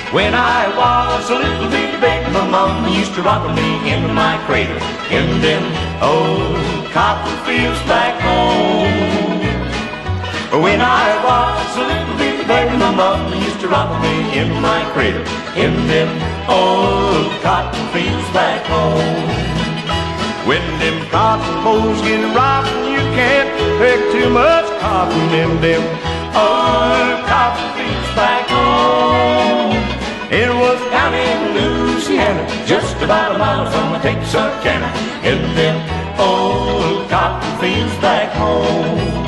When I was a little bitty baby, my mama used to rock me in my cradle in them old cotton fields back home. When I was a little bitty baby, my mama used to rock me in my cradle in them old cotton fields back home. When them cotton bolls get rotten, you can't pick too much cotton in them old cotton fields back home. It was down in Louisiana, just about a mile from Texarkana, in them old cotton fields back home.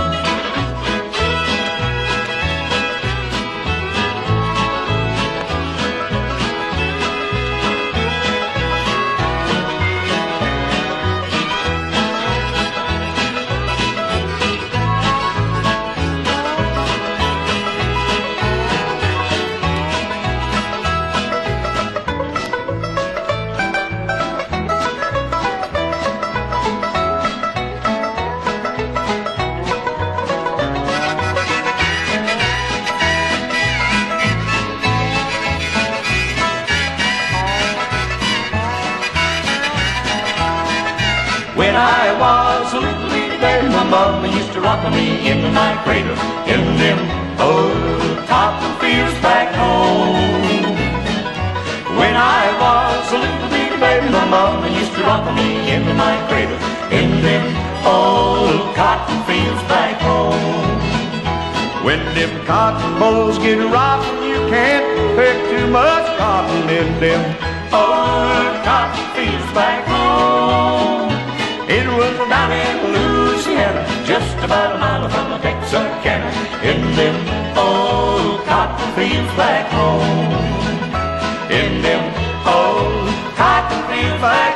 When I was a little bitty baby, my mama used to rock me in my cradle in them old cotton fields back home. When I was a little bitty baby, my mama used to rock me in my cradle in them old cotton fields back home. When them cotton bolls get rotten, you can't pick too much cotton in them old cotton fields back home. It was down in Louisiana, just about a mile from Texarkana, in them old cotton fields back home. In them old cotton fields back home.